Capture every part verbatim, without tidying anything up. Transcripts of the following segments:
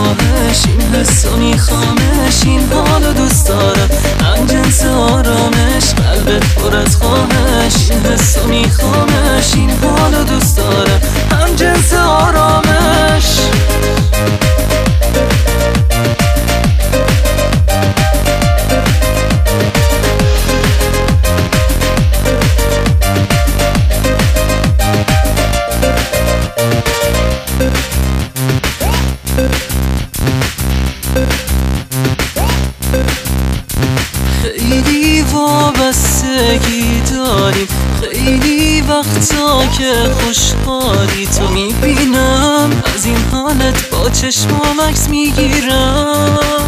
خواهش، این حسو میخوامش، این حالو دوست دارم، هم جنس آرامش، قلبت پر از خواهش. این حسو میخوامش، این حالو دوست دارم، هم جنس آرامش. خیلی وابستگی داریم، خیلی وقتا که خوشحالی تو میبینم، از این حالت با چشمام عکس میگیرم.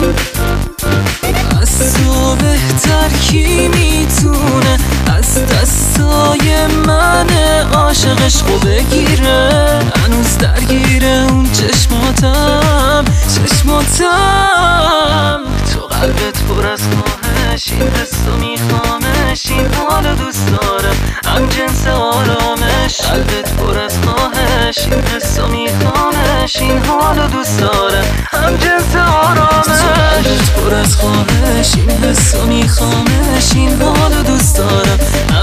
از تو بهتر کی میتونه از دستای من عاشقش خوب بگیره؟ هنوز درگیره اون چشماتم چشماتم تو قلبت پر از خواهش، این حسو میخوامش، این حالو دوست دارم، هم جنس آرامش. قلبت پر از خواهش، این حسو میخوامش، این حالو دوست دارم، هم جنس آرامش. قلبت پر از خواهش، این حسو میخوامش، این حالو دوست دارم،